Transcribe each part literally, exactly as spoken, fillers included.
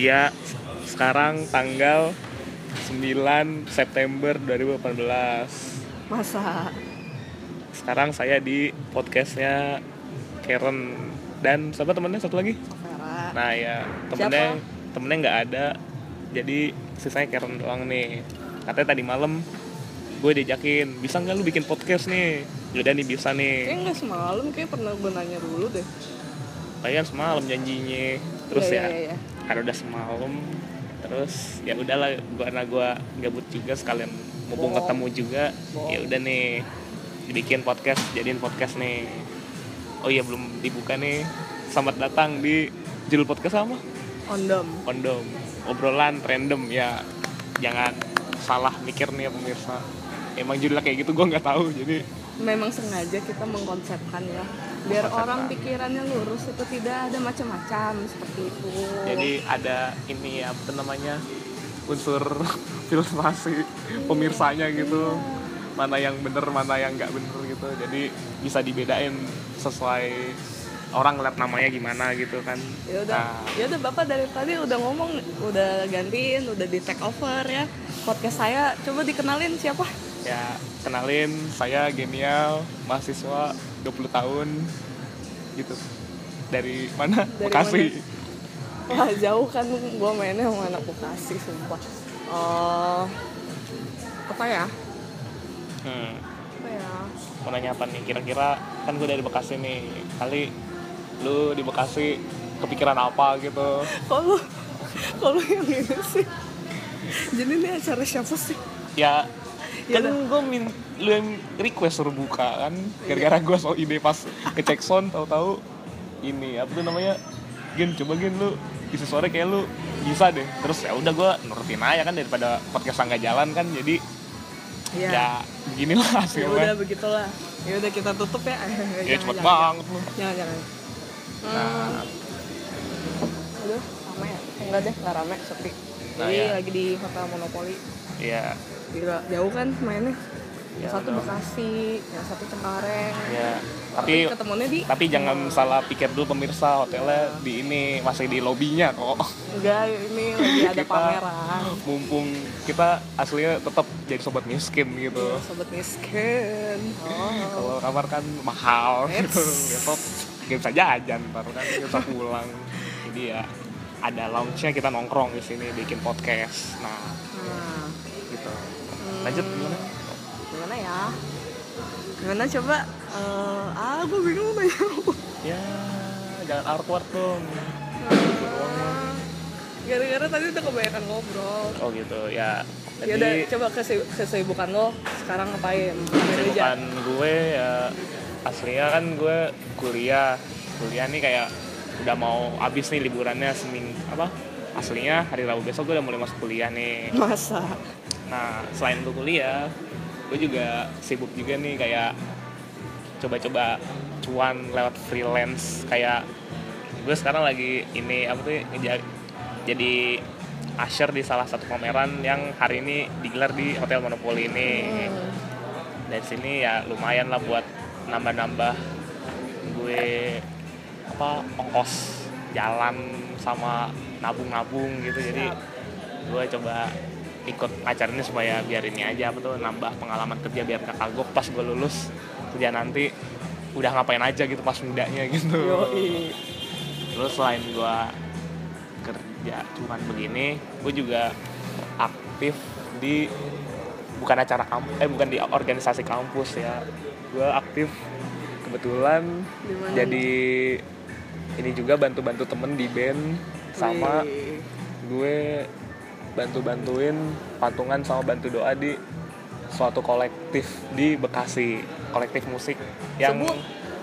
Ya, sekarang tanggal sembilan September dua ribu delapan belas. Masa? Sekarang saya di podcastnya Karen dan siapa temennya satu lagi? Sofera. Nah ya, temennya temennya nggak ada, jadi sisanya Karen doang nih. Katanya tadi malam gue diajakin, bisa nggak lu bikin podcast nih? Yaudah nih, bisa nih. Kayaknya nggak semalam, kayak pernah gue nanya dulu deh. Kayaknya semalam janjinya, terus ya, ya, ya, ya. karena udah semalam, terus ya udahlah, gue karena gue gabut juga sekalian mumpung ketemu juga, ya udah nih dibikin podcast, jadiin podcast nih. Oh iya, belum dibuka nih. Selamat datang di judul podcast apa? Kondom. Kondom. Obrolan random ya. Jangan salah mikir nih ya pemirsa. Emang judulnya kayak gitu, gue nggak tahu. Jadi memang sengaja kita mengkonsepkan ya, biar Konsepkan. Orang pikirannya lurus, itu tidak ada macam-macam seperti itu. Jadi ada ini ya, apa namanya, unsur filtrasi pemirsanya gitu. Iya. Mana yang bener, mana yang nggak bener gitu. Jadi bisa dibedain sesuai orang ngeliat namanya gimana gitu kan. Ya udah, nah. ya udah Bapak dari tadi udah ngomong, udah gantiin, udah di take over ya podcast saya. Coba dikenalin siapa? Ya, kenalin, saya Genial, mahasiswa dua puluh tahun gitu. Dari mana? Dari Bekasi. Mana? Wah, jauh kan gue mainnya sama anak Bekasi, sumpah. Uh, apa ya? Hmm. Apa ya? Mau nanya apa nih? Kira-kira kan gue dari Bekasi nih. Kali lu di Bekasi kepikiran apa gitu? Kalau kalau yang ini sih. Jadi ini acara siapa sih? Ya, ya kan gue min lu yang request suruh buka kan. Gara-gara gue soal ide pas ngecek sound, tahu-tahu ini apa tuh namanya? Gin, coba Gin lu isi suara kayak lu bisa deh. Terus ya udah gue nurutin aja kan, daripada podcast nggak jalan kan. Jadi ya, ya beginilah hasilnya. Ya udah begitulah. Ya udah kita tutup ya. Ya cepet banget lu. Jangan jangan. Hmm. Nah, aduh, rame ya? Enggak deh, nggak rame, sepi. Nah, Jadi ya. lagi di Hotel Monopoly. Iya. Gila, jauh kan mainnya. Yang Ya, satu betul. Bekasi, yang satu Cengkareng. Ya. Tapi ketemunya di tapi jangan oh. salah pikir dulu pemirsa, hotelnya ya. di ini masih di lobinya kok. Enggak, ini lagi ada kita, pameran. Mumpung kita aslinya tetap jadi sobat miskin gitu. Ya, sobat miskin. Oh. Kalau kamar kan mahal gitu. Besok gak bisa jajan, ntar kan gak bisa pulang. Jadi ya ada lounge-nya, kita nongkrong di sini bikin podcast. Nah, nah. gitu. Lanjut gimana? Gimana ya? Gimana coba? Uh, ah, gue bingung nanya. Ya, jangan awkward dong. Uh, gara-gara tadi udah kebanyakan ngobrol. Oh gitu, ya. Ya udah, coba kesib- kesibukan lo sekarang ngapain? Kesibukan gue ya, aslinya kan gue kuliah. Kuliah nih kayak udah mau habis nih liburannya seminggu apa? Aslinya hari Rabu besok gue udah mulai masuk kuliah nih. Masa? Nah, selain untuk kuliah, gue juga sibuk juga nih kayak coba-coba cuan lewat freelance. Kayak gue sekarang lagi ini apa tuh jadi usher di salah satu pameran yang hari ini digelar di Hotel Monopoly ini. Hmm. Dari sini ya lumayan lah buat nambah-nambah gue apa ongkos jalan sama nabung-nabung gitu. Jadi gue coba ikut acara ini supaya biar ini aja apa tuh nambah pengalaman kerja, biar gak kagok pas gue lulus kerja nanti udah ngapain aja gitu pas mudanya gitu. Yoi. Terus selain gue kerja cuman begini, gue juga aktif di bukan acara kampus, eh bukan di organisasi kampus ya. Gue aktif kebetulan dimana? Jadi ini juga bantu-bantu temen di band, sama Wih. Gue bantu-bantuin patungan sama bantu doa di suatu kolektif di Bekasi, kolektif musik yang sebut,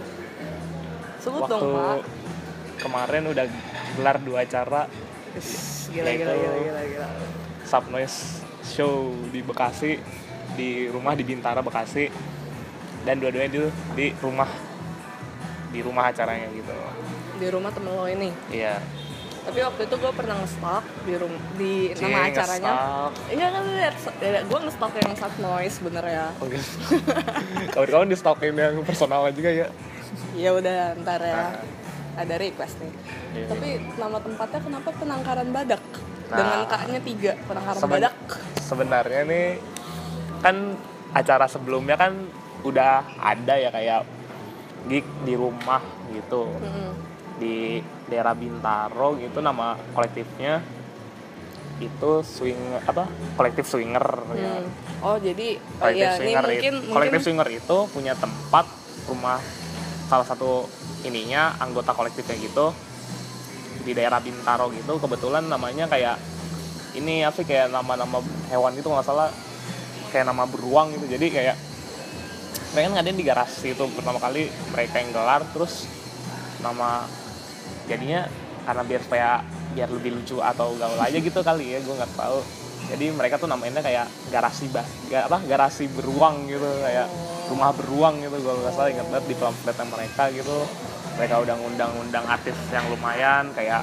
sebut waktu dong, Pak. Kemarin udah gelar dua acara, gila, gila, gila, gila, gila. Subnoise Show di Bekasi, di rumah di Bintara Bekasi, dan dua-duanya di, di rumah di rumah acaranya gitu. Di rumah temen lo ini? Iya. Tapi waktu itu gue pernah nge-stalk di rum- di Cie, nama acaranya. Iya kan, lihat gue nge-stalk yang Subnoise bener ya. Oke. Kawan-kawan di stalkin yang personal juga ya. Ya udah ntar ya. Nah. Ada request nih. Iya. Tapi nama tempatnya kenapa Penangkaran Badak? Nah, dengan K-nya tiga, Penangkaran seben- Badak. Sebenarnya nih kan acara sebelumnya kan udah ada ya kayak gig di rumah gitu. Mm-mm. Di daerah Bintaro gitu, nama kolektifnya itu swing apa kolektif swinger ya. Hmm. Oh jadi oh Kolektif iya, ini swinger mungkin itu, kolektif mungkin swinger itu punya tempat rumah salah satu ininya anggota kolektifnya gitu di daerah Bintaro gitu. Kebetulan namanya kayak ini apa sih, kayak nama-nama hewan gitu nggak salah, kayak nama beruang gitu. Jadi kayak mereka ngadain di garasi itu pertama kali mereka yang gelar, terus nama jadinya karena biar supaya biar lebih lucu atau gaul aja gitu kali ya, gue nggak tahu. Jadi mereka tuh namainnya kayak garasi bah ga, apa garasi beruang gitu, kayak rumah beruang gitu. Gue nggak salah ingat banget di pamfletnya mereka gitu. Mereka udah ngundang-undang artis yang lumayan kayak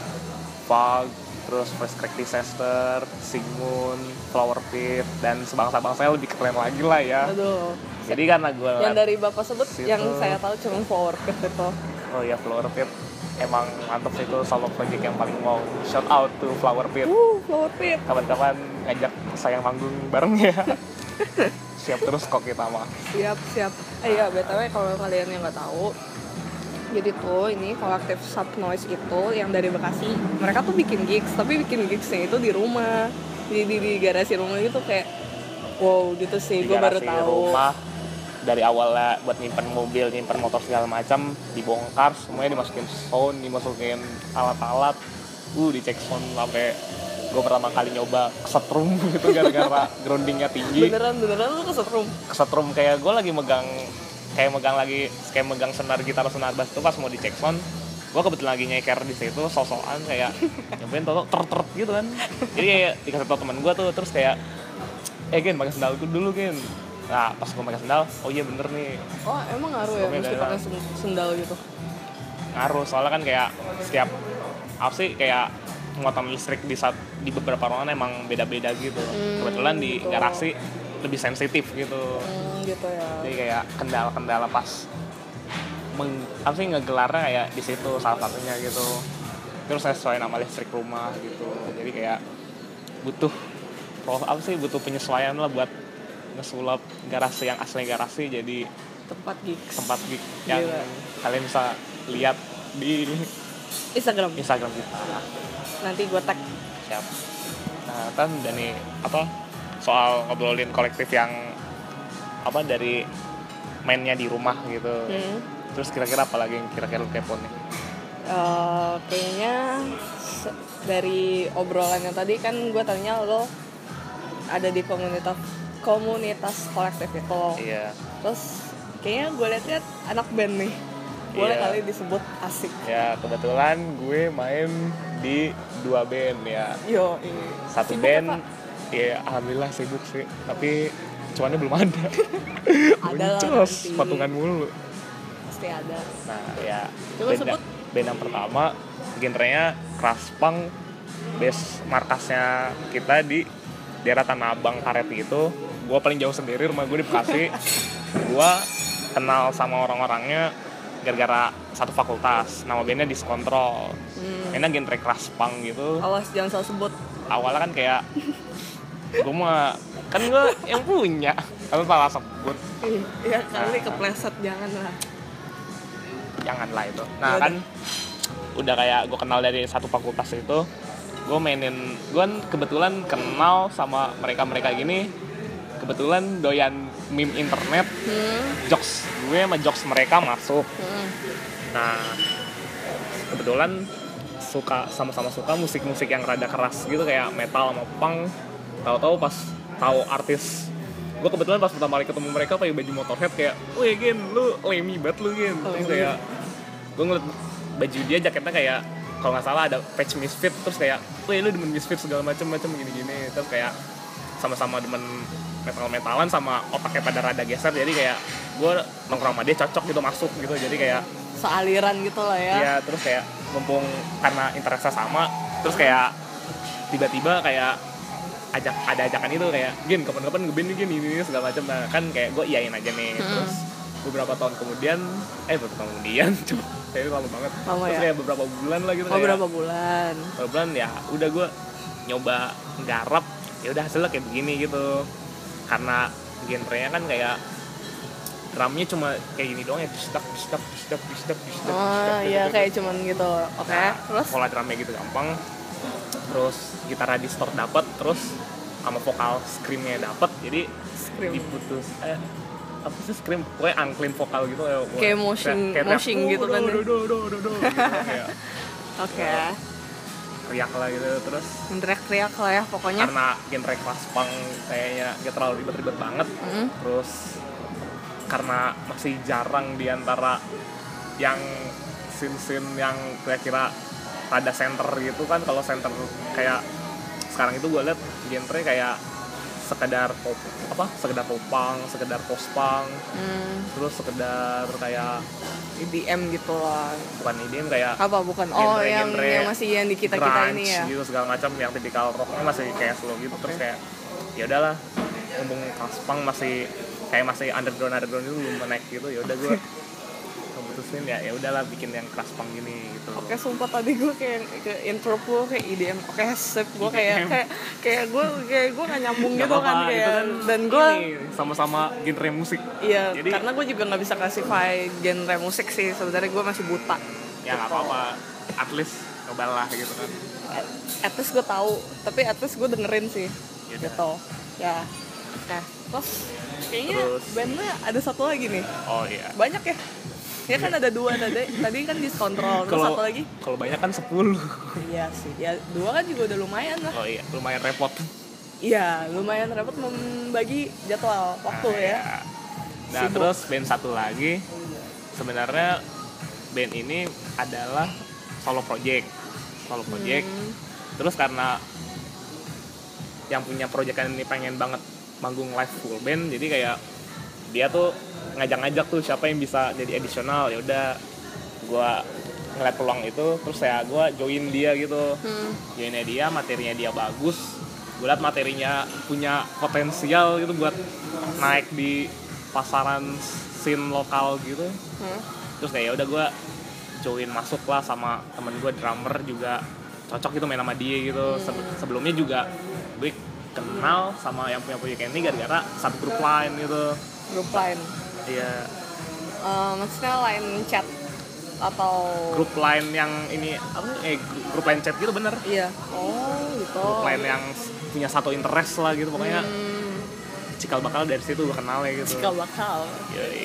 Fog, terus First Crack Disaster, Sigmund, Flower Pit, dan sebangsa-bangsanya lebih keren lagi lah ya. aduh, Jadi karena gue yang dari Bapak sebut situ. yang saya tahu cuma Flower Pit itu. Oh ya, Flower Pit emang mantep sih, itu solo project yang paling mau shout out to Flower Pit. Uh, Flower Pit. Kapan-kapan ngajak saya manggung bareng ya. Siap terus kok kita mah. Siap, siap. Eh ya, B T W kalau kalian yang nggak tahu, jadi tuh ini kolektif Subnoise itu yang dari Bekasi, mereka tuh bikin gigs, tapi bikin gigsnya itu di rumah, di di, di garasi rumah gitu, kayak wow gitu sih, Di gue baru garasi tahu. rumah, dari awalnya buat nyimpen mobil, nyimpen motor segala macam, dibongkar semuanya, dimasukin sound, dimasukin alat-alat, uh dicek sound sampai gue pertama kali nyoba kesetrum gitu gara-gara groundingnya tinggi. Beneran beneran lu kesetrum. Kesetrum kayak gue lagi megang kayak megang lagi kayak megang senar gitar, senar bass tuh pas mau dicek sound, gue kebetulan lagi nyeker di situ, sosokan kayak nyampein tau ter ter gitu kan. Jadi kayak dikasih tau temen gue tuh, terus kayak eh Gen pakai sendal dulu Gen. Nah pas gue pakai sendal, oh iya bener nih, Oh emang ngaruh ya, Sebelumnya mesti dari pakai sen- sendal gitu. ngaruh. Soalnya kan kayak setiap apa sih, kayak muatan listrik di saat di beberapa ruangan emang beda-beda gitu. Hmm, Kebetulan di gitu. garasi lebih sensitif gitu. Hmm, gitu ya. Jadi kayak kendala-kendala pas meng, apa sih ngegelarnya kayak di situ salah satunya gitu. Terus sesuai nama listrik rumah gitu. Jadi kayak butuh apa sih butuh penyesuaian lah buat ngesulap garasi yang asli garasi jadi Tempat gigs. tempat gig yang Gila. kalian bisa lihat di Instagram. Instagram kita. Nanti gue tag. Siap. Nah kan dan nih apa soal ngobrolin kolektif yang apa dari mainnya di rumah gitu. Hmm. Terus kira-kira apa lagi yang kira-kira lu kepo nih? Uh, kayaknya se- dari obrolannya tadi kan gue tanya lo ada di komunitas komunitas kolektif itu. Iya. Terus kayaknya gue liat-liat anak band nih. Boleh Iya. kali disebut asik. Ya kebetulan gue main di dua band ya. Yo, Satu Sibuk band, ya, Pak? ya alhamdulillah sibuk sih. Tapi cuannya belum ada. Ada lah Boncos, nanti. patungan mulu. Pasti ada. Nah ya, Coba band, sebut. band yang pertama genrenya crash punk, base markasnya kita di daerah Tanah Abang Karet gitu. Gue paling jauh sendiri, rumah gue di Bekasi. Gue kenal sama orang-orangnya gara-gara satu fakultas, nama bandnya Discontrol. Hmm. Mainnya genre crash punk gitu. Awas jangan salah sebut. Awalnya kan kayak gue mah kan gue yang punya, kalau salah sebut Iya kali Nah. kepleset, jangan lah. janganlah itu. Nah Yaudah. kan udah kayak gue kenal dari satu fakultas itu, gue mainin, gue kan kebetulan kenal sama mereka-mereka gini, kebetulan doyan meme internet, Hmm. jokes gue sama jokes mereka masuk. Hmm. Nah kebetulan suka sama-sama suka musik-musik yang rada keras gitu kayak metal sama punk. Tahu-tahu pas tahu artis, gue kebetulan pas pertama kali ketemu mereka pakai baju Motorhead kayak, wih Gen, lu lemi banget lu Gen. Terus Lemi. kayak gue ngeliat baju dia, jaketnya kayak kalau nggak salah ada patch Misfit, terus kayak, wih lu demen Misfit segala macam-macam gini-gini. Terus kayak sama-sama demen metal-metalan sama otaknya pada rada geser, jadi kayak gue nongkrong sama dia cocok gitu, masuk gitu. Jadi kayak Sealiran gitu lah ya. ya terus kayak mumpung karena interestnya sama, terus kayak tiba-tiba kayak ajak ada ajakan itu kayak Gen kapan-kapan ngeband nih Gen ini, ini segala macam. Nah kan kayak gue iyain aja nih. Hmm. Terus beberapa tahun kemudian eh beberapa tahun kemudian kayak lama banget. Lama Terus ya? kayak beberapa bulan lah gitu. Oh, berapa bulan? Beberapa bulan ya udah gue nyoba garap, ya udah hasilnya kayak begini gitu. Karena genrenya kan kayak drumnya cuma kayak gini doang ya, bisdak bisdak bisdak bisdak bisdak. Oh iya, kayak cuman gitu. Oke, Nah, terus? pola drumnya gitu gampang. Terus gitar distort dapat, terus sama vokal screamnya dapat, jadi Scream. diputus eh apa sih scream, pokoknya unclean vokal gitu ya. Kayak moshing- moshing gitu kan ya. do do do do do kayak Oke. teriak lah gitu. Terus Teriak-teriak lah ya pokoknya. karena genre kelas punk kayaknya gak terlalu ribet-ribet banget. Mm. Terus karena masih jarang diantara yang scene-scene yang kira-kira rada center gitu kan. Kalau center kayak sekarang itu gue liat genre kayak sekedar pop apa sekedar pop punk, sekedar post punk, Hmm, terus sekedar kayak E D M gitu lah. bukan E D M, kayak Apa bukan? Oh, yang genre-genre yang masih yang di kita-kita ini ya. gitu segala macam, yang tipikal rocknya masih kayak slow gitu. Terus kayak ya udahlah, ngomong kelas punk masih kayak masih underground underground itu belum naik gitu. Ya udah gue keputusin ya ya udahlah bikin yang kelas punk gini gitu. Oke, sumpah tadi gue kayak ke intro gue kayak E D M. Oke, sip, gue kayak E D M. kayak kayak gue kayak gue gak nyambung Nggak gitu apa-apa, kan kayak itu kan dan gue ini, sama-sama genre musik. iya, Jadi- karena gue juga nggak bisa classify genre musik sih, sebenarnya gue masih buta. Ya nggak Gitu. apa-apa, at least coba lah gitu kan. At, at least gue tahu, tapi at least gue dengerin sih. Yaudah. Gitu. Ya. Nah, terus kayaknya Terus- bandnya ada satu lagi nih. Oh iya. Banyak ya? Ya kan ada dua tadi, tadi kan diskontrol, terus Kalau satu lagi? kalau banyak kan sepuluh. Iya sih, ya dua kan juga udah lumayan lah. Oh iya, lumayan repot. Iya, lumayan repot membagi jadwal waktu Nah, ya. Nah, Sibuk. terus band satu lagi, sebenarnya band ini adalah solo project. Solo project. Hmm. Terus karena yang punya proyekan ini pengen banget manggung live full band, jadi kayak dia tuh ngajak-ngajak tuh siapa yang bisa jadi additional. Ya udah, gua ngeliat peluang itu, terus ya gua join dia gitu. Hmm. Joinnya dia, materinya dia bagus. Gue liat materinya punya potensial gitu buat naik di pasaran scene lokal gitu. Hmm. Terus kayak ya udah gue join masuk lah sama temen gue drummer juga cocok gitu main sama dia gitu. Se- sebelumnya juga gue kenal sama yang punya proyek ini gara-gara satu grup lain gitu. Grup lain. Iya, Eh, maksudnya lain chat atau grup lain yang ini apa eh grup lain chat gitu bener. Iya. Oh, gitu. Grup lain yang punya satu interest lah gitu pokoknya. Hmm, Cikal bakal dari situ gue kenal ya gitu. cikal bakal. Yoi.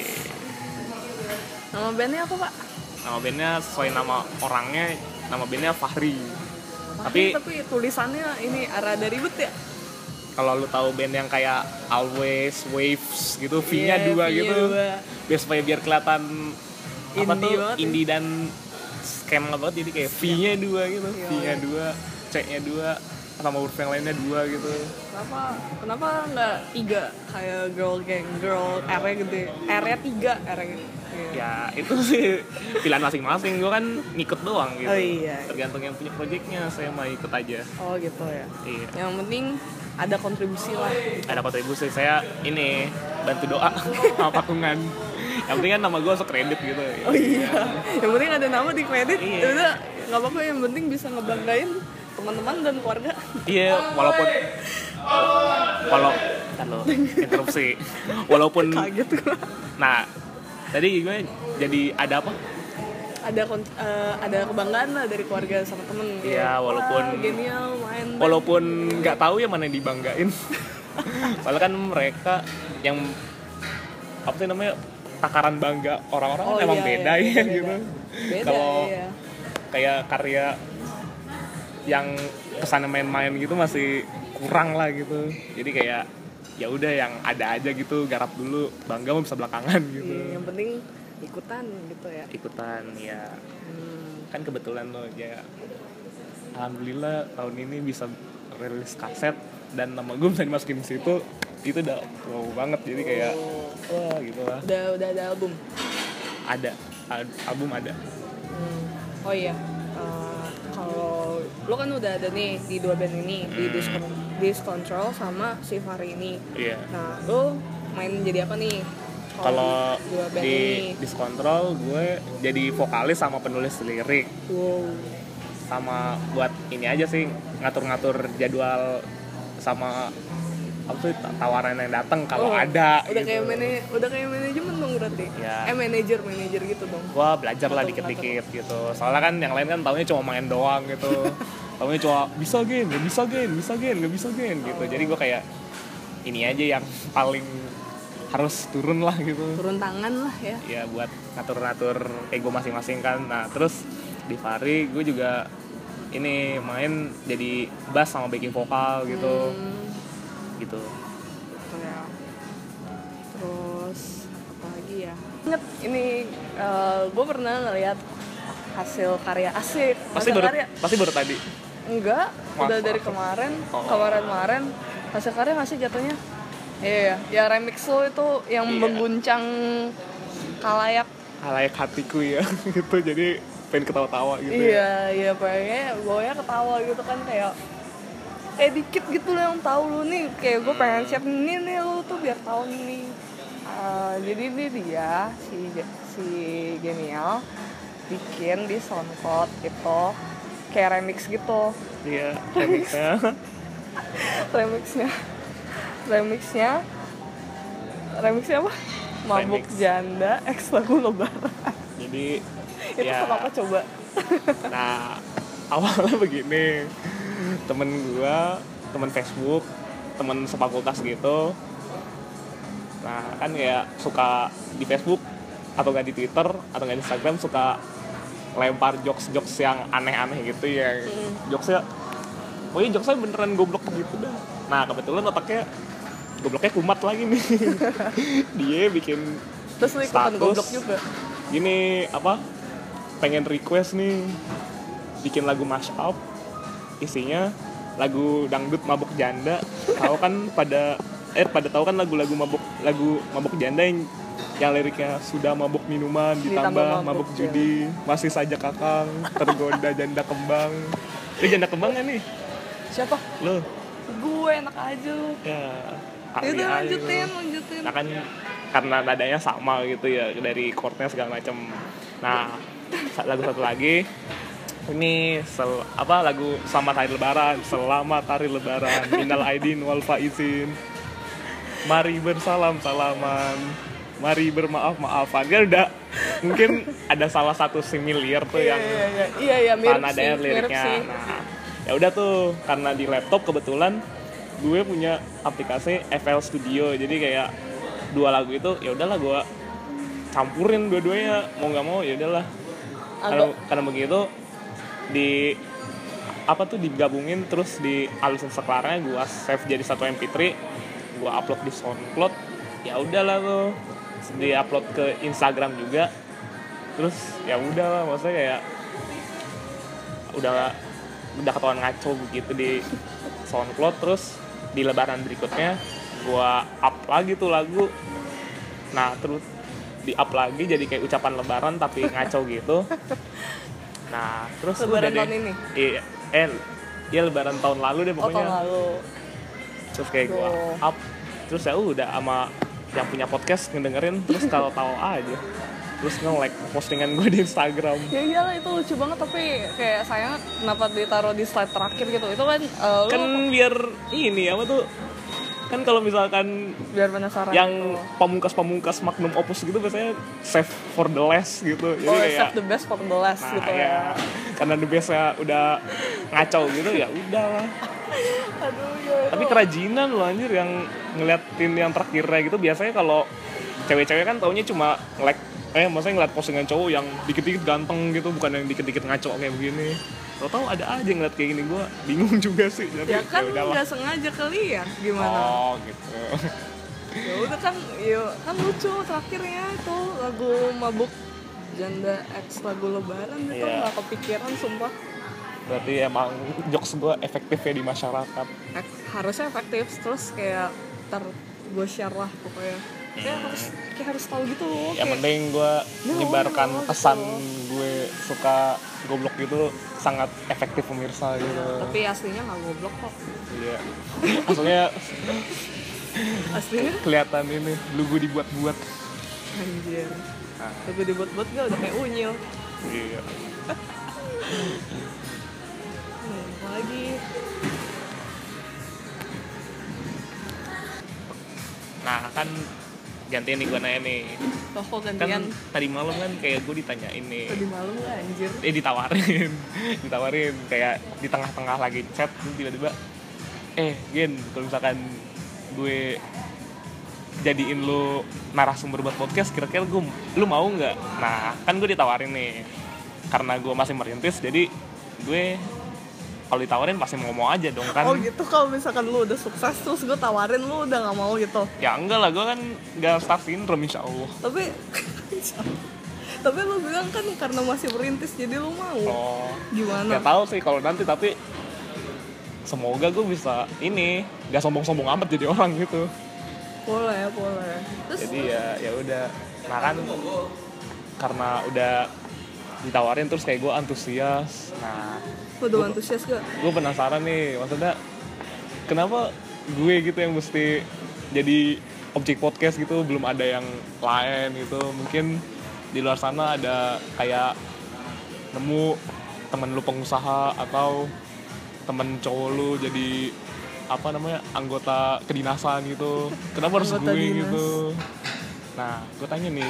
Nama bandnya apa, Pak? Nama bandnya sesuai nama orangnya, nama bandnya Fahri. Tapi tapi tulisannya ini rada ribet ya. kalau lu tahu band yang kayak Always, Waves gitu, V-nya Iya, dua V-nya gitu, dua. biar supaya biar kelihatan apa Indie tuh banget ya. indie dan scam banget, jadi kayak V-nya dua gitu, Iya. V-nya dua, C-nya dua, sama huruf yang lainnya dua gitu. Kenapa kenapa nggak tiga kayak girl gang, girl R-nya gede, R-nya tiga, R-nya gede. Iya. Ya itu sih pilihan masing-masing, gue kan ngikut doang gitu. Oh, iya. Tergantung yang punya proyeknya, saya mau ikut aja. Oh gitu ya. Iya. Yang penting ada kontribusi lah. Ada kontribusi, saya ini bantu doa sama patungan. Yang penting kan nama gue masuk kredit gitu. Oh iya. Yang penting ada nama di kredit. Iya. Ya udah, nggak apa-apa, yang penting bisa ngebanggain teman-teman dan keluarga. Iya, walaupun walau kalau interupsi, walaupun Kaget gue. nah tadi gue jadi ada apa? Ada kon- eh, ada kebanggaan lah dari keluarga sama temen. Iya, Kayak, walaupun- "Wah, genial main band." Walaupun nggak tahu ya mana yang dibanggain. Soalnya kan mereka yang apa sih namanya takaran bangga orang-orang Oh, kan emang iya, beda iya, ya beda-beda. gitu. Beda, Kalau iya. kayak karya yang kesannya main-main gitu masih kurang lah gitu. Jadi kayak ya udah yang ada aja gitu, garap dulu, bangga mah bisa belakangan gitu. Iya, yang penting ikutan gitu ya. Ikutan ya. Hmm. Kan kebetulan loh ya, alhamdulillah tahun ini bisa rilis kaset dan nama gue bisa dimasukin di situ, itu udah wow banget. Jadi kayak wah gitu lah. Udah udah ada album. Ada al- album ada. Hmm. Oh iya. Eh, kalau lo kan udah ada nih di dua band ini, di Hmm. Discon- Discontrol sama si Fahri ini. Iya. Nah, lo main jadi apa nih? Kalau dua band di ini. Discontrol gue jadi vokalis sama penulis lirik, Wow. sama buat ini aja sih, ngatur-ngatur jadwal sama apa sih tawaran yang datang kalau Oh, ada udah gitu. kayak mana udah kayak manajemen dong berarti. Ya. Eh manajer manajer gitu dong. Gua belajar lah Ngatur-ngatur. dikit-dikit gitu. Soalnya kan yang lain kan taunya cuma main doang gitu. Taunya cuma bisa gen, nggak bisa gen, bisa gen, nggak bisa gen gitu. Jadi gua kayak ini aja yang paling harus turun lah gitu. Turun tangan lah ya. Ya buat ngatur-ngatur ego masing-masing kan. Nah terus di Fari gue juga ini main jadi bass sama backing vokal gitu. Hmm, Gitu. gitu ya. Terus apa lagi ya? Ingat ini gue pernah ngeliat hasil karya asik. Pasti Hasil baru karya pasti baru tadi. enggak, Maaf, udah dari maaf. kemarin, Oh. kemarin-kemarin hasil karya masih jatuhnya. Iya, ya remix lo itu yang Iya. mengguncang kalayak. Halayak hatiku ya gitu. Jadi pengen ketawa-tawa gitu. Ya. Iya, iya pengennya bawanya ketawa gitu kan kayak eh dikit gitu loh yang tahu lu nih, kayak gue pengen share ini nih lu tuh biar tahu nih. Uh, jadi ini dia si si Genial bikin di SoundCloud gitu kayak remix gitu. Iya, remixnya. remixnya remixnya remixnya apa? Mabuk Remix. Janda X lagu Lebaran. Jadi Itu ya, kenapa coba? nah awalnya begini, temen gua, temen Facebook, temen sefakultas gitu. Nah kan ya suka di Facebook atau nggak di Twitter atau nggak di Instagram suka lempar jokes-jokes yang aneh-aneh gitu ya. Hmm. Jokesnya, pokoknya jokesnya beneran goblok begitu dah. Nah kebetulan otaknya gobloknya kumat lagi nih. Dia bikin Terus lu ikutan status goblok juga. gini apa, pengen request nih bikin lagu mashup isinya lagu dangdut mabuk janda. Tahu kan pada eh pada tahu kan lagu-lagu mabuk lagu mabuk janda yang yang liriknya sudah mabuk minuman ditambah, Ditambah mabuk, mabuk judi, masih saja kakang tergoda janda kembang. Itu janda kembang gak nih Siapa? lo? Gue enak aja lu. Ya Itu kali aja lanjutin, lo. lanjutin. Nah kan karena nadanya sama gitu ya dari chordnya segala macam. Nah lagu satu lagi ini sel, apa lagu selamat hari lebaran, selamat hari lebaran, minal aidin wal faizin, mari bersalam salaman, mari bermaaf maafan. Kan udah mungkin ada salah satu similar tuh yang Iya, iya, iya, iya, mirip nadanya sih, mirip liriknya. sih. Nah ya udah tuh karena di laptop kebetulan gue punya aplikasi F L Studio, jadi kayak dua lagu itu ya udahlah gue campurin dua-duanya, mau nggak mau ya udahlah. Karena, Agak karena begitu di apa tuh digabungin terus di alusin sekelarnya gue save jadi satu M P tiga, gue upload di SoundCloud. Ya udahlah tuh di upload ke Instagram juga, terus ya udahlah maksudnya kayak udah udah ketahuan ngaco begitu di SoundCloud. Terus di lebaran berikutnya gue up lagi tuh lagu. Nah terus di up lagi jadi kayak ucapan lebaran tapi ngaco gitu. Nah terus Lebaran udah tahun deh, ini? iya eh ya lebaran tahun lalu deh Oh, tahun pokoknya. lalu. Terus kayak gue Oh. up, terus ya udah sama yang punya podcast ngedengerin, terus kalau tahu aja terus nge-like postingan gue di Instagram. Ya iyalah itu lucu banget, tapi kayak sayang kenapa ditaruh di slide terakhir gitu. Itu kan uh, lu Kan biar ini apa tuh, kan kalau misalkan biar penasaran yang gitu. pamungkas-pamungkas magnum opus gitu biasanya save for the last gitu. Jadi Oh, kayak save the best for the last nah, gitu ya, ya. karena the bestnya udah ngacau gitu ya udahlah. Aduh ya. Tapi itu- kerajinan loh anjir yang ngeliatin yang terakhirnya gitu. Biasanya kalau cewek-cewek kan taunya cuma nge-like, eh maksudnya ngeliat postingan cowok yang dikit-dikit ganteng gitu, bukan yang dikit-dikit ngaco kayak begini. Tau-tau ada aja yang ngeliat kayak gini, gue bingung juga sih. Tapi ya kan udahlah. nggak sengaja kalian gimana? Oh gitu. Ya udah kan, ya kan lucu terakhirnya itu lagu mabuk janda X lagu lebaran itu Iya. nggak kepikiran sumpah. Berarti emang jokes gue efektif ya di masyarakat. Ek- harusnya efektif, terus kayak ntar gue share lah pokoknya. Kayak harus kayak harus tahu gitu loh. Yang kayak- penting gue menyebarkan oh, gitu. pesan gue suka goblok gitu sangat efektif pemirsa gitu. Tapi aslinya nggak goblok kok. Iya. Maksudnya Aslinya kelihatan ini lugu dibuat-buat. Anjir. Nah, Lagu di bot-bot gak udah kayak unyil. iya. Nih, apa lagi? Nah kan gantian nih gue nanya nih. Oh, kok Kan gantian? tadi malam kan kayak gue ditanyain nih. Tadi malam gak anjir? Eh ditawarin, ditawarin kayak di tengah-tengah lagi chat tiba-tiba, eh Gen, kalau misalkan gue jadiin lu narasumber buat podcast, kira-kira gue, lu mau nggak? Nah kan gue ditawarin nih, karena gue masih merintis, jadi gue kalau ditawarin pasti mau mau aja dong kan. Oh gitu, kalau misalkan lu udah sukses terus gue tawarin lu udah gak mau gitu? Ya enggak lah, gue kan nggak star syndrome insya Allah. Tapi tapi lu bilang kan karena masih merintis jadi lu mau. Oh, Gimana? nggak tahu sih kalau nanti, tapi semoga gue bisa ini nggak sombong-sombong amat jadi orang gitu. Boleh, boleh. Terus Jadi ya ya udah, nah kan karena udah ditawarin terus kayak gue antusias. Nah udah antusias gak? gue penasaran nih, maksudnya kenapa gue gitu yang mesti jadi objek podcast gitu, belum ada yang lain gitu. Mungkin di luar sana ada kayak nemu temen lu pengusaha atau temen cowok lu jadi apa namanya anggota kedinasan gitu, kenapa harus Anggota gue dinas. gitu. Nah gue tanya nih.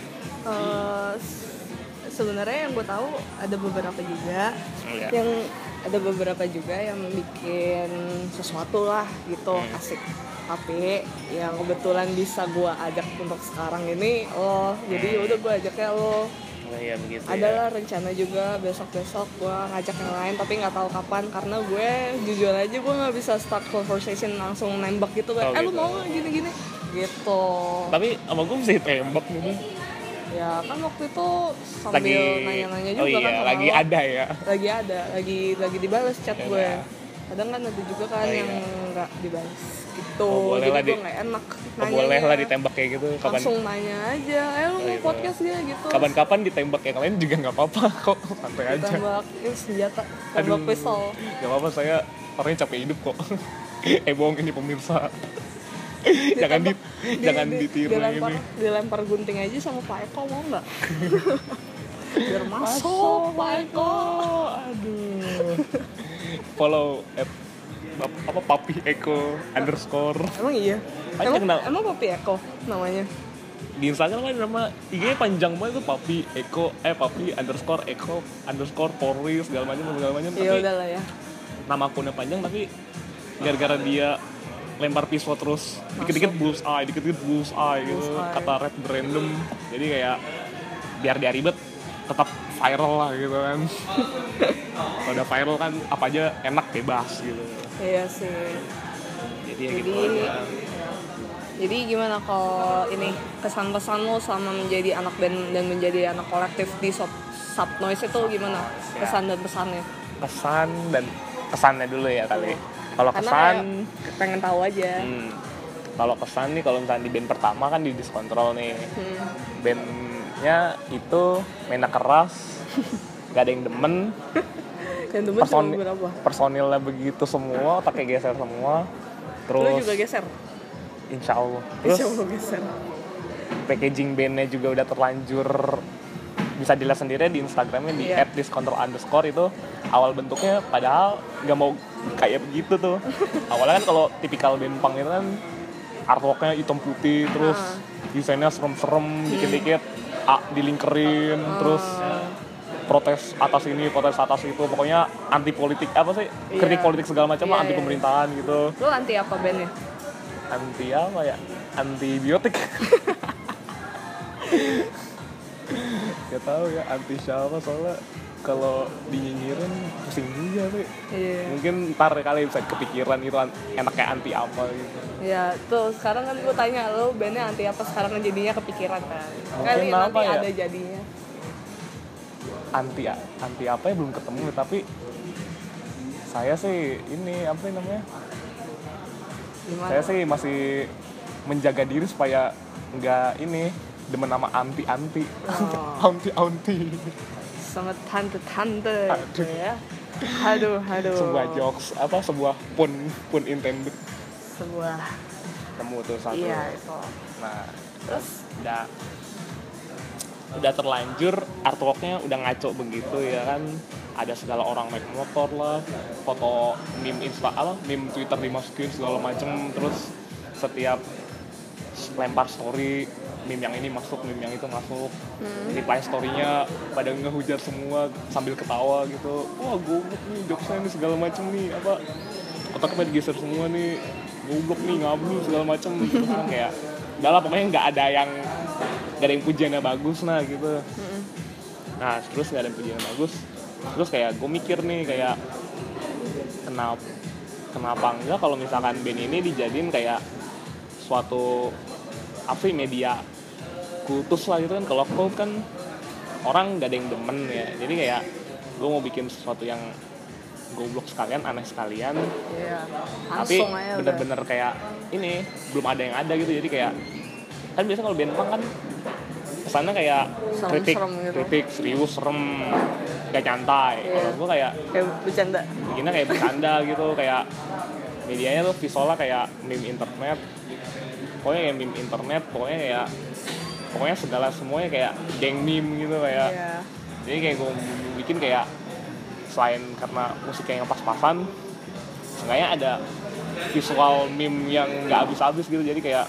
Uh, sebenarnya yang gue tahu ada beberapa juga Ya. yang ada beberapa juga yang bikin sesuatu lah gitu Hmm. asik, tapi yang kebetulan bisa gue ajak untuk sekarang ini lo, jadi Hmm. udah gue ajaknya lo. Oh iya begitu. Adalah Ya. rencana juga besok-besok gue ngajak yang lain, tapi nggak tahu kapan karena gue jujur aja gue nggak bisa start conversation langsung nembak gitu Oh, kayak, eh lu gitu. mau nggak gini-gini gitu. Tapi sama gue mesti tembak gitu. Ya kan waktu itu sambil Lagi nanya-nanya juga oh iya, kan sama lagi lo. ada ya. Lagi ada, lagi lagi dibales chat Ya, gue. nah. Kadang kan ada juga kan Oh, yang iya. nggak dibales gitu. Oh, boleh jadi lah gue di- nggak enak Oh, boleh lah ditembak kayak gitu. Kapan langsung nanya aja, eh lu Oh, mau iya. podcast gak gitu. kapan-kapan ditembak yang lain juga nggak apa-apa kok, santai aja. Tembak ini senjata, tembak Aduh. pistol. Gak apa-apa, saya orangnya capek hidup kok. Eh bohong ini pemirsa. jangan di, Ditembak, jangan ditiru dilempar, ini. dilempar gunting aja sama Pak Eko, mau nggak? Biar masuk Pak Eko. Aduh. Follow at apa Papi Eko underscore Emang iya? Panjang Emang, nama. emang Papi Eko namanya? di Instagram kan nama I G-nya panjang banget tuh, Papi Eko eh Papi underscore Eko underscore Polri segala macam segala macam. Iya Tapi udah lah ya. nama akunnya panjang, tapi gara-gara dia lempar pisau terus dikit-dikit bullseye, dikit-dikit bullseye gitu, Bullseye. kata red random. Jadi kayak biar dia ribet tetap viral lah gitu kan. Kalau udah viral kan apa aja enak, bebas gitu. Iya sih. Jadi ya Jadi gitu aja. Jadi gimana kalau ini kesan-pesan lo sama menjadi anak band dan menjadi anak kolektif di Sub, Sub Noise itu gimana? Kesan dan pesannya? Kesan dan kesannya dulu ya kali. Kalau Karena kesan, kayak pengen tahu aja. hmm, kalau kesan nih, kalau misalnya di band pertama kan di Discontrol nih, Hmm. bandnya itu mainnya keras, gak ada yang demen, Dan temen cuma Personil- berapa? personilnya begitu semua, pakai geser semua, terus Lo juga geser? insya Allah, terus Insya Allah geser. packaging bandnya juga udah terlanjur, bisa dilihat sendiri di Instagramnya di Iya. at discontrol underscore. Itu awal bentuknya padahal nggak mau kayak begitu tuh. Awalnya kan kalau tipikal band punk itu kan artworknya hitam putih, terus Ah. desainnya serem-serem, dikit-dikit A dilingkerin, terus protes atas ini, protes atas itu, pokoknya anti politik apa sih, kritik Iya. politik segala macam, Iya, anti iya. pemerintahan gitu. Lo anti apa bandnya? Anti apa ya, antibiotik. Gak tahu ya anti siapa, soalnya kalau dinyinyirin pusing juga sih. Iya. Mungkin ntar kali bisa kepikiran itu an- enaknya anti apa gitu. Ya tuh sekarang kan gue tanya lo bandnya anti apa, sekarang jadinya kepikiran kan. Kali Mungkin nanti apa ya? ada jadinya. Anti anti apa ya belum ketemu, tapi saya sih ini apa sih namanya? Gimana? Saya sih masih menjaga diri supaya nggak ini demen nama anti-anti. Oh. Anti-anti. Sama tante-tante Aduh. gitu ya. Aduh, aduh. Sebuah jokes apa sebuah pun pun intended. Sebuah. Temu tuh satu. Iya itu. Nah, Terus udah udah terlanjur artworknya udah ngaco begitu ya kan, ada segala orang naik motor lah, foto meme insta apa meme Twitter dimasukin segala macem, terus setiap lempar story meme yang ini masuk, meme yang itu masuk, hmm. reply story-nya pada ngehujat semua sambil ketawa gitu, wah goblok nih jokesnya nih segala macem nih, apa otaknya digeser semua nih, goblok nih ngablu segala macem gitu kan, kayak udah lah pokoknya nggak ada yang nggak ada yang pujiannya bagus nah gitu. hmm. Nah terus nggak ada yang pujiannya bagus, terus kayak gue mikir nih kayak kenapa kenapa enggak kalau misalkan band ini dijadiin kayak suatu apa sih, media kultus lah gitu kan. Kalau cult kan orang gak ada yang demen ya, jadi kayak gue mau bikin sesuatu yang goblok sekalian, aneh sekalian, yeah, tapi bener-bener udah kayak ini belum ada yang ada gitu. Jadi kayak kan biasa kalau band punk kan kesannya kayak serem, kritik serem gitu. kritik serius serem gak nyantai. yeah. Kalau gue kayak kayak bercanda, bikinnya kayak bercanda gitu, kayak medianya tuh visualnya kayak meme internet, pokoknya kayak meme internet, pokoknya kayak pokoknya segala semuanya kayak geng meme gitu kayak. yeah. Jadi kayak gue bikin kayak selain karena musiknya yang pas-pasan, seenggaknya ada visual meme yang nggak habis-habis gitu. Jadi kayak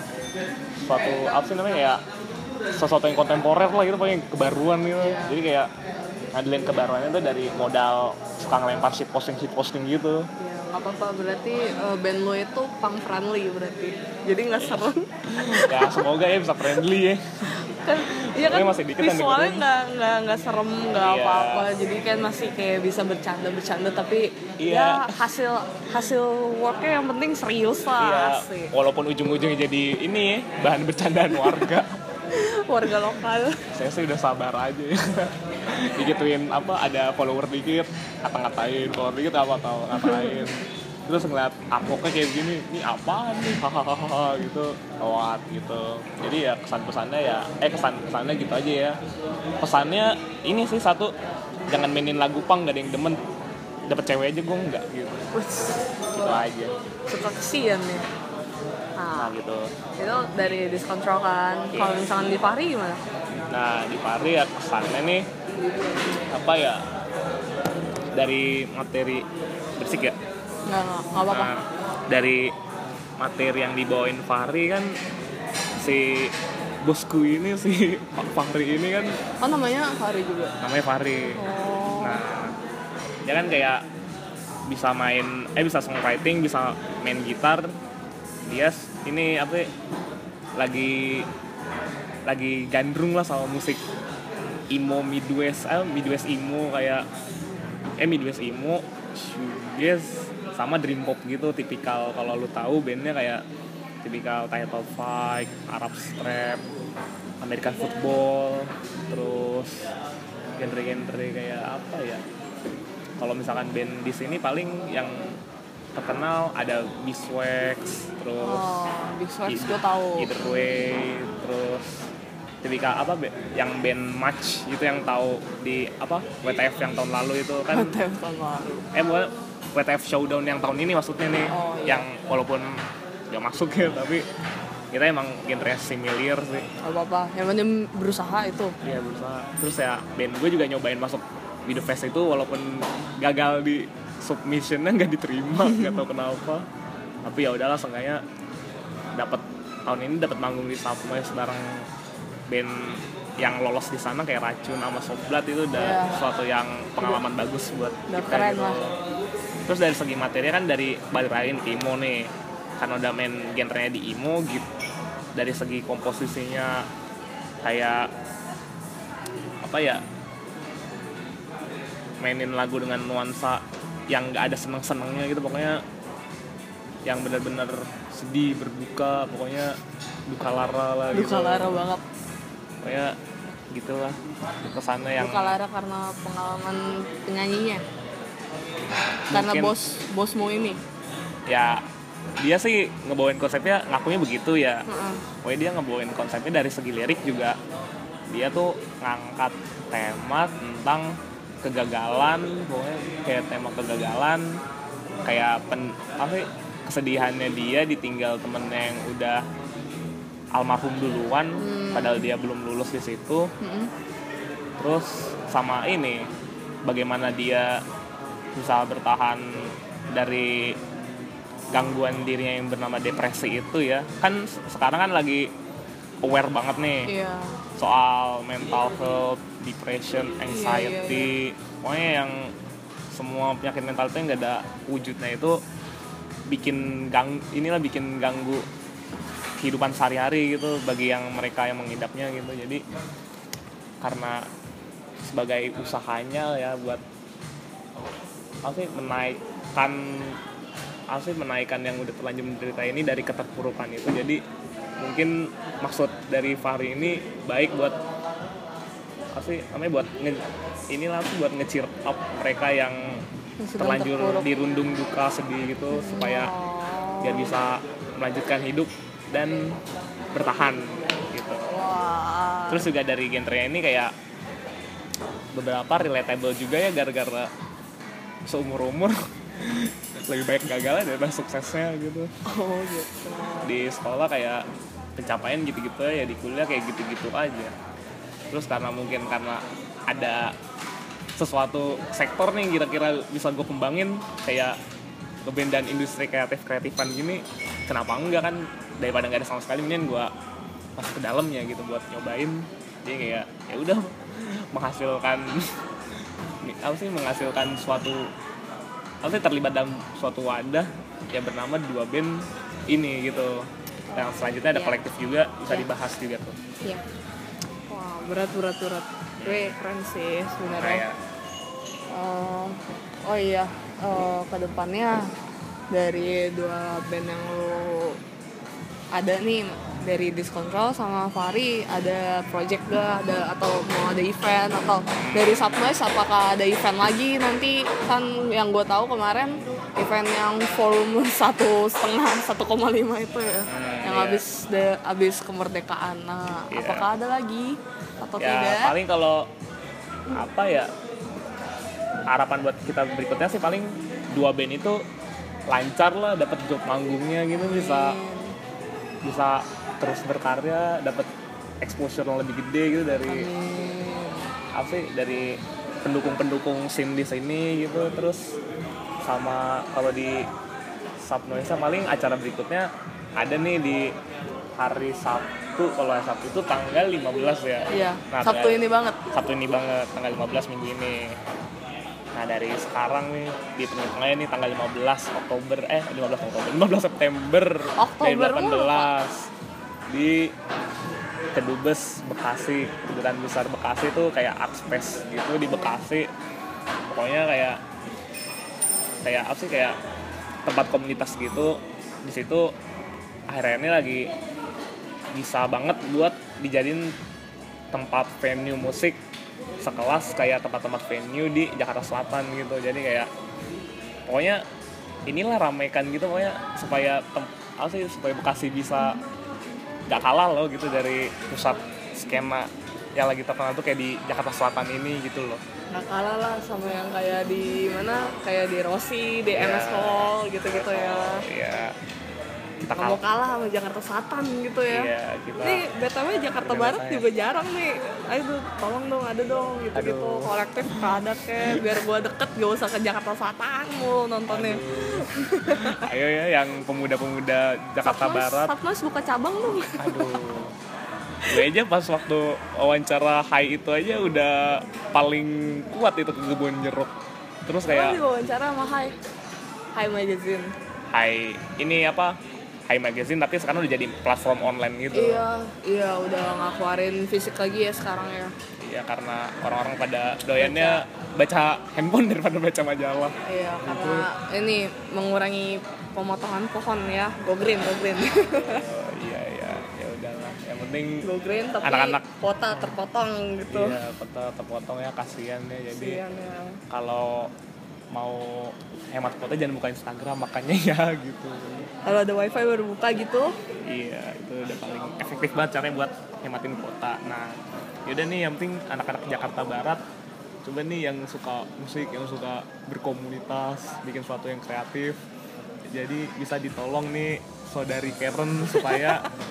suatu apa sih namanya, kayak sesuatu yang kontemporer lah gitu, pokoknya kebaruan gitu. yeah. Jadi kayak ngadilin kebaruannya tuh dari modal suka ngelempar shit posting shit posting gitu. yeah. Gak apa-apa, berarti uh, band lo itu punk friendly berarti, jadi nggak serem. Ya semoga ya bisa friendly ya. Kan iya kan masih dikit visualnya nggak nggak nggak serem nggak yeah. apa-apa, jadi kan masih kayak bisa bercanda bercanda tapi yeah. ya hasil hasil worknya yang penting serius lah. yeah. Walaupun ujung-ujungnya jadi ini ya, bahan bercandaan warga. Warga lokal. Saya sih udah sabar aja ya. Digituin apa, ada follower dikit ngata-ngatain, follower dikit apa tau ngatain, terus ngeliat artworknya kayak begini, ini apaan nih, hahaha gitu, lewat gitu. Jadi ya kesan pesannya ya eh kesan pesannya gitu aja ya. Pesannya ini sih satu, jangan mainin lagu punk, gak ada yang demen, dapet cewek aja gue enggak gitu. Gitu aja. Suka kesian ya. Nah, nah gitu. Itu dari Discontrol kan. Yeah. Kalau misalkan di Fahri gimana? Nah di Fahri ya kesannya nih apa ya, dari materi bersik ya. Nggak, nggak, nggak apa-apa. Nah, dari materi yang dibawain Fahri kan, si bosku ini, si Pak Fahri ini kan, oh namanya Fahri juga? Namanya Fahri. Oh. Nah dia kan kayak bisa main, eh bisa songwriting, bisa main gitar. Dia ini apa lagi lagi gandrung lah sama musik emo Midwest, eh Midwest emo kayak eh Midwest emo, shoegaze sama dream pop gitu, tipikal kalau lu tahu bandnya kayak tipikal Title Fight, Arab Strap, American Football, terus genre-genre kayak apa ya. Kalau misalkan band di sini paling yang terkenal ada Beeswax, terus oh, Beeswax gue tahu. Either Way, terus tipikal apa yang band Match gitu yang tahu di apa W T F yang tahun lalu itu kan. W T F tahun lalu. Eh bukan W T F Showdown yang tahun ini maksudnya nih. Oh, iya. Yang walaupun gak masuk ya, tapi kita emang genre similar sih. Gak apa-apa, yang penting berusaha itu. Iya berusaha. Terus ya band gue juga nyobain masuk Video Fest itu, walaupun gagal di submissionnya nggak diterima, nggak tahu kenapa. Tapi ya udahlah, seenggaknya dapat tahun ini dapat manggung di Subnoise bareng band yang lolos di sana kayak Racun sama Soft Blood. Itu udah yeah. suatu yang pengalaman udah, bagus buat udah kita keren gitu. Lah. Terus dari segi materi kan dari balik lagi ke emo nih, kan udah main genrenya di emo gitu. Dari segi komposisinya kayak apa ya, mainin lagu dengan nuansa yang nggak ada seneng-senengnya gitu, pokoknya yang benar-benar sedih, berduka, pokoknya duka lara lah gitu. Duka lara banget. Pokoknya gitulah kesannya yang duka lara karena pengalaman penyanyinya. Karena mungkin, bos bosmu ini. Ya dia sih ngebawain konsepnya, ngakunya begitu ya. Uh-uh. Pokoknya dia ngebawain konsepnya dari segi lirik juga. Dia tuh ngangkat tema tentang kegagalan, pokoknya kayak tema kegagalan, kayak pen, apa sih, kesedihannya dia ditinggal temennya yang udah almarhum duluan, Hmm. padahal dia belum lulus di situ. Mm-mm. Terus sama ini, bagaimana dia bisa bertahan dari gangguan dirinya yang bernama depresi itu ya. Kan sekarang kan lagi aware banget nih Iya. soal mental health, depression, Iya, anxiety, pokoknya yang semua penyakit mental itu yang gak ada wujudnya itu bikin gang inilah bikin ganggu kehidupan sehari-hari gitu bagi yang mereka yang mengidapnya gitu. Jadi karena sebagai usahanya ya buat apa sih menaikkan apa sih menaikkan yang udah terlanjur menderita ini dari keterpurukan itu. Jadi mungkin maksud dari Fahri ini baik buat apa sih namanya buat nge, inilah tuh buat nge-cheer up mereka yang Yang sedang terlanjur terpuruk. dirundung duka sedih gitu supaya Oh. biar bisa melanjutkan hidup dan bertahan gitu. Wah. Terus juga dari genrenya ini kayak beberapa relatable juga ya gara-gara seumur-umur lebih baik gagalnya daripada suksesnya gitu. Oh gitu. Di sekolah kayak pencapaian gitu-gitu ya, di kuliah kayak gitu-gitu aja. Terus karena mungkin karena ada sesuatu sektor nih kira-kira bisa gue kembangin kayak ngeband dan industri kreatif-kreatifan gini, kenapa enggak kan, daripada nggak ada sama sekali mending gue masuk ke dalamnya gitu buat nyobain. Jadi kayak ya udah menghasilkan apa sih menghasilkan suatu apa sih terlibat dalam suatu wadah yang bernama dua band ini gitu. Yang selanjutnya ada Iya. kolektif juga bisa Iya. dibahas juga tuh. Iya. Wah, berat berat berat. Gue keren sih sebenarnya. Kayak Eh, oh iya, uh, kedepannya dari dua band yang lu ada nih dari Discontrol sama Fahri ada project gak ada atau mau ada event atau dari Subnoise apakah ada event lagi nanti kan yang gue tahu kemarin event yang volume satu setengah satu koma lima itu ya Hmm, yang iya. habis de, habis kemerdekaan. Nah, Iya. apakah ada lagi atau ya tidak? paling kalau apa ya harapan buat kita berikutnya sih paling dua band itu lancar lah, dapat job manggungnya gitu, bisa bisa terus berkarya, dapat exposure yang lebih gede gitu dari Amin. apa sih dari pendukung-pendukung scene di sini gitu. Terus sama kalau di Subnoise paling acara berikutnya ada nih di hari Sabtu, kalau hari Sabtu itu tanggal lima belas ya. Iya, Nah, Sabtu kayak- ini banget. Sabtu ini banget, tanggal lima belas minggu ini. Nah dari sekarang nih, di tengah-tengahnya nih tanggal lima belas Oktober, eh lima belas Oktober, lima belas September Oktober dari delapan mulu, belas di Kedubes Bekasi, Kedutaan Besar Bekasi tuh kayak art space gitu di Bekasi. Pokoknya kayak kayak apa sih kayak tempat komunitas gitu. Di situ akhirnya ini lagi bisa banget buat dijadiin tempat venue musik sekelas kayak tempat-tempat venue di Jakarta Selatan gitu. Jadi kayak pokoknya inilah ramaikan gitu pokoknya supaya tem- apa sih supaya Bekasi bisa gak kalah loh gitu dari pusat skena yang lagi terkenal tuh kayak di Jakarta Selatan ini gitu loh. Nggak kalah lah sama yang kayak di mana kayak di Rossi, di Iya. M S Hall gitu-gitu ya. Iya. Kita Nggak mau kalah. kalah sama Jakarta Selatan gitu ya. Iya, kita. Nih B T W Jakarta Udah Barat rasanya. juga jarang nih. Ayo tuh, tolong dong ada dong gitu-gitu. Aduh. Kolektif ada kayak biar gua deket gak usah ke Jakarta Selatan mulu nontonnya. Ayo ya yang pemuda-pemuda Jakarta Subnoise- Barat. Subnoise buka cabang dong. Aduh. Gue aja pas waktu wawancara Hai itu aja udah paling kuat itu ke kebun jeruk. Terus Gua kayak juga wawancara sama Hai. Hai Magazine. Hai ini apa? Hai Magazine tapi sekarang udah jadi platform online gitu. Iya, iya udah nggak keluarin fisik lagi ya sekarang ya. Iya karena orang-orang pada doyannya baca handphone daripada baca majalah. Iya, karena ini mengurangi pemotongan pohon ya. Go green, go green. Oh, iya iya ya udahlah. Yang penting Go green tapi Anak-anak. kota terpotong gitu. iya kota terpotong ya kasihan ya. Jadi Kasian ya. kalau mau hemat kota jangan buka Instagram makanya ya gitu. Kalau ada wifi baru buka gitu. Iya itu udah paling efektif banget caranya buat hematin kota. Nah yaudah nih yang penting anak-anak Jakarta Barat coba nih yang suka musik, yang suka berkomunitas, bikin sesuatu yang kreatif, jadi bisa ditolong nih saudari Karen supaya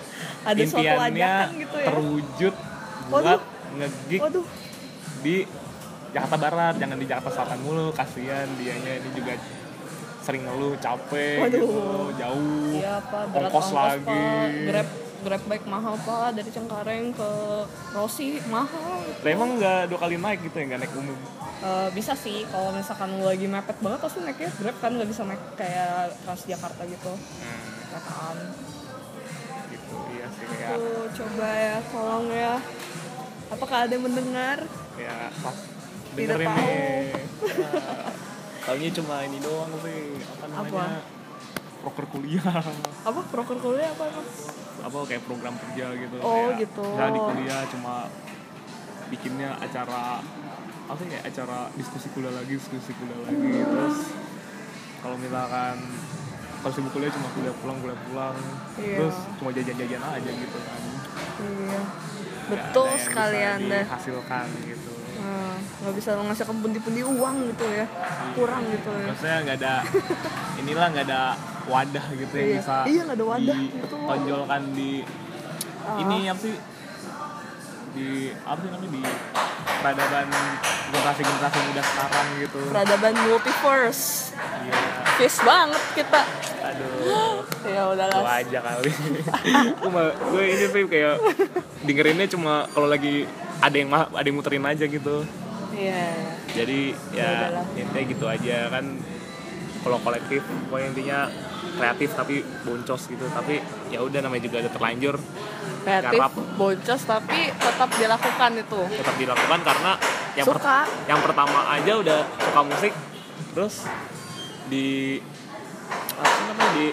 ada suatu impiannya ajakan gitu ya. terwujud buat Waduh. nge-gig Waduh. di Jakarta Barat, jangan di Jakarta Selatan mulu, kasihan dianya ini juga sering ngeluh capek Waduh. gitu, jauh, Iya Pak, berat ongkos lagi. Pak. Grab Grab bike mahal Pak, dari Cengkareng ke Rosi mahal. Lah emang nggak dua kali naik gitu ya, nggak naik umum? Uh, bisa sih kalau misalkan lu lagi mepet banget pasti naiknya Grab kan, nggak bisa naik kayak Transjakarta gitu. Hmm, Kataan. gitu, iya sih kayak Tuh coba ya, tolong ya. Apakah ada yang mendengar? ya pas Tidak dengerin tahu. nih. Ya, taunya cuma ini doang sih, apa namanya? Apa? Proker kuliah. Apa proker kuliah apa emang? Apa kayak program kerja gitu. Oh, kayak, gitu. Misalnya di kuliah cuma bikinnya acara apa sih, kayak acara diskusi kuliah lagi, diskusi kuliah lagi. Terus kalau misalkan kalau sibuk kuliah cuma kuliah pulang, kuliah pulang. Iya. Terus cuma jajan-jajan aja gitu kan. Iya. Nggak Betul ada yang sekali bisa Anda. dihasilkan gitu. Nah, nggak bisa menghasilkan pundi-pundi uang gitu ya, kurang gitu ya. Maksudnya nggak ada inilah nggak ada wadah gitu yang Iya. bisa Iya, nggak ada wadah, betul. ditonjolkan di Ah. ini apa sih, di apa sih namanya, di peradaban generasi-generasi muda sekarang gitu. Peradaban multiverse, Iya. face banget kita. Aduh. Ya udahlah. Gua aja kali. Gue gue ini sih kayak dengerinnya cuma kalau lagi ada yang ma- ada yang muterin aja gitu. Iya. Jadi ya Yaudahlah. intinya gitu aja kan. Kalau kolektif pokoknya intinya kreatif tapi boncos gitu, tapi ya udah namanya juga udah terlanjur, Kreatif, garap. boncos tapi tetap dilakukan itu. Tetap dilakukan karena yang per- Suka. yang pertama aja udah suka musik, terus di apa sih namanya, di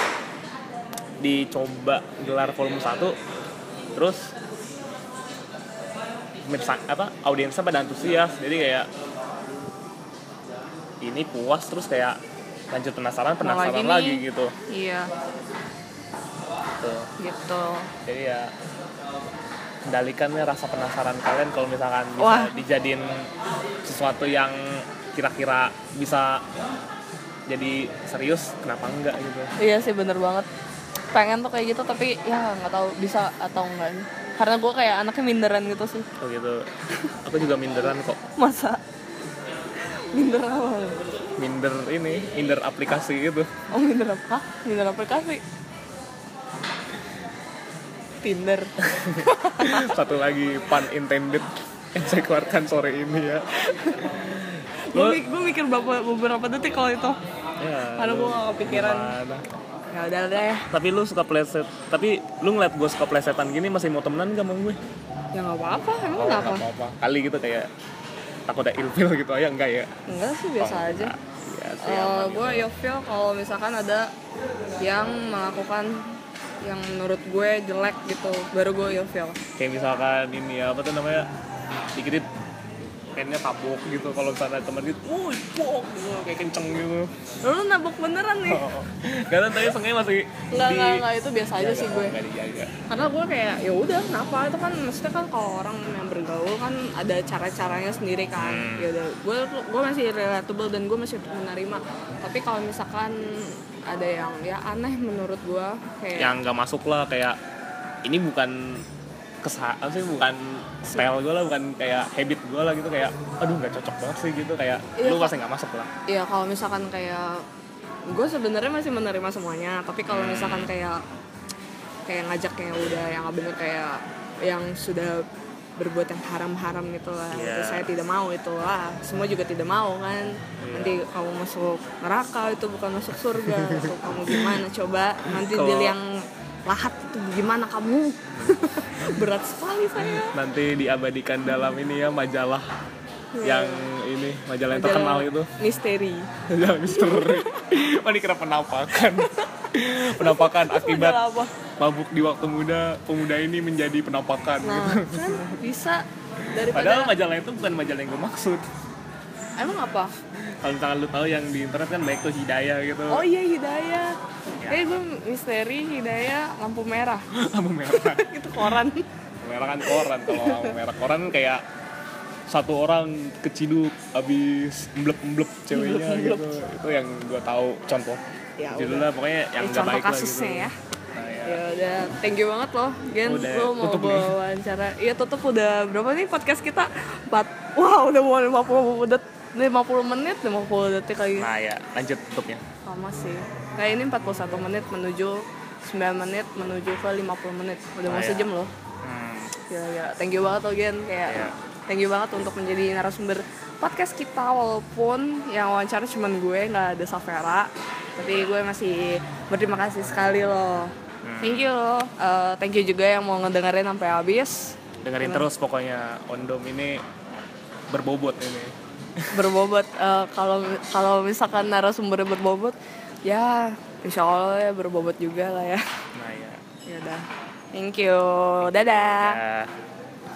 dicoba gelar volume satu, terus mirsa, apa audiensnya pada antusias, jadi kayak ini puas, terus kayak lanjut penasaran penasaran lagi lagi, nih. gitu. Iya, Tuh. gitu. Jadi ya kendalikannya rasa penasaran kalian, kalau misalkan bisa Wah. dijadiin sesuatu yang kira-kira bisa jadi serius, kenapa enggak gitu. Iya sih, bener banget. Pengen tuh kayak gitu tapi ya nggak tahu bisa atau enggak. Karena gue kayak anaknya minderan gitu sih. Oh gitu. Aku juga minderan kok. Masa minder apa? Minder ini, minder aplikasi gitu. Oh, minder apa? Hah? Minder aplikasi? Tinder. Satu lagi pun intended yang saya keluarkan sore ini ya. Gue gue mikir beberapa, beberapa detik kalau itu. Ya, Karena gue gak kepikiran. gimana? Ya udah deh. Tapi lu suka pleset, tapi lu ngeliat gue suka plesetan gini masih mau temenan gak sama gue? Ya nggak apa-apa. Emang Oh, kenapa? nggak apa-apa. Kali gitu kayak takut ada ilfil gitu aja, enggak ya? Enggak sih, biasa Oh, aja. enggak. Iya sih, Uh, aman gue gitu. ilfeel kalau misalkan ada yang melakukan yang menurut gue jelek gitu, baru gue ilfeel. Kayak misalkan ini ya, apa tuh namanya, dikit pennya tabok gitu, kalau misalnya ada teman gitu, wuih, pok, gitu, kayak kenceng gitu. Lu nabok beneran nih? Oh. Karena tadi sengaja masih Enggak, di... enggak, enggak, itu biasa aja sih gue. Enggak dijaga. Karena gue kayak ya udah kenapa, itu kan maksudnya kan kalau orang yang bergaul kan ada cara-caranya sendiri kan. Hmm. Ya udah, gue gue masih relatable dan gue masih menerima. Tapi kalau misalkan ada yang ya aneh menurut gue kayak Yang nggak masuk lah, kayak ini bukan kesah, sih bukan style gue lah, bukan kayak habit gue lah gitu, kayak aduh nggak cocok banget sih gitu, kayak Iya, lu Kak. pasti nggak masuk lah. ya kalau misalkan kayak gue sebenarnya masih menerima semuanya, tapi kalau Hmm. misalkan kayak kayak ngajak yang udah yang nggak bener, kayak yang sudah berbuat yang haram-haram gitu lah, Iya. itu saya tidak mau, itu lah semua juga tidak mau kan. Iya. Nanti kamu masuk neraka, itu bukan masuk surga. Itu kamu gimana coba nanti Kalau- di liang lahat itu gimana kamu. Berat sekali saya. Nanti diabadikan dalam ini ya, majalah yang ini, majalah yang terkenal itu. Misteri. Majalah misteri. Oh, ini kira penampakan. Penampakan akibat Majalah apa? mabuk di waktu muda, pemuda ini menjadi penampakan Nah gitu. kan bisa daripada. Padahal majalah itu bukan majalah yang gue maksud. Emang apa? Kalau misalkan lu tahu yang di internet kan baik tuh Hidayah gitu. Oh iya, Hidayah. Ya. Kayak gue misteri, Hidayah, lampu merah. Lampu merah. Itu koran. Lampu merah kan koran. Kalau lampu merah koran kayak satu orang keciduk abis emblep-emblep ceweknya Emblep-emblep. gitu. Itu yang gue tahu contoh. Ya Judulnya udah. pokoknya yang Ya, nggak contoh baik lah gitu. kasusnya ya. Nah ya Ya udah, thank you banget loh, Gen. Udah, Lo mau tutup nih. bawa wawancara. Iya tutup udah berapa nih podcast kita? Empat. Wow, udah mau lima puluh menit, lima puluh menit, lima puluh detik lagi. Nah ya, lanjut tutupnya. Sama sih. Kayak ini empat puluh satu menit menuju sembilan menit menuju ke lima puluh menit. Udah mau Ah, ya. sejam loh. Hmm, Ya ya, thank you banget loh Gen. Kayak Iya. thank you banget untuk menjadi narasumber podcast kita, walaupun yang wawancara cuma gue, nggak ada Safera, tapi gue masih berterima kasih sekali loh. Thank you loh. Uh, thank you juga yang mau ngedengerin sampai habis. dengerin terus pokoknya Ondom ini berbobot ini. Berbobot. Uh, Kalau kalau misalkan narasumbernya berbobot, ya insya Allah ya berbobot juga lah ya. Nah ya. Ya udah. Thank you. Dadah. Ya.